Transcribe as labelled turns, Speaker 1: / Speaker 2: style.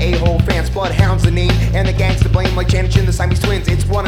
Speaker 1: a-hole fans. Bloodhounds the name, and the gang's to blame like Janet and the Siamese twins. It's one